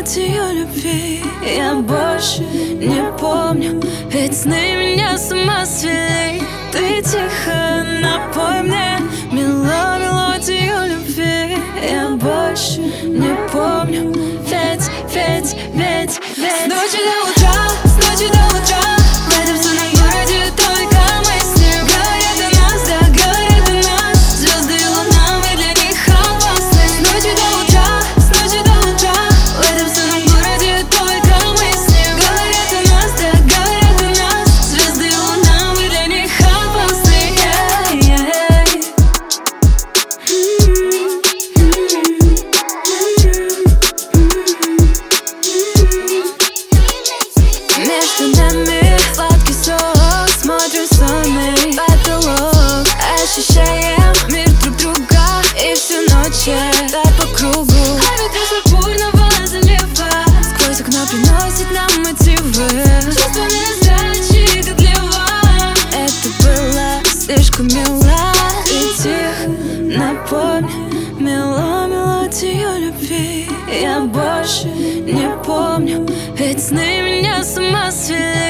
мелодию любви. Я больше не помню, ведь сны меня с ума свели. Ты тихо напой мне мелодию любви. Я больше не помню, ведь с ночи до утра, с ночи до утра. В этом сонном городе только мы с ним. Говорят о нас, да, говорят о нас. Звезды и луна, мы для них опасны. С ночи до утра, с ночи до утра. В этом сонном городе только мы с ним. Говорят о нас, да, говорят о нас. Звезды и луна, мы для них опасны. Между нами сладкий сон, смотрим сонный потолок. Ощущаем мир друг друга и всю ночь так по кругу. А ветер бурно волны заливает, сквозь окно приносит нам мотивы. Чувства незрачие, как лева. Это было слишком мило. И тихо напомни мелодию любви. Я больше не помню, ведь сны меня с ума свели.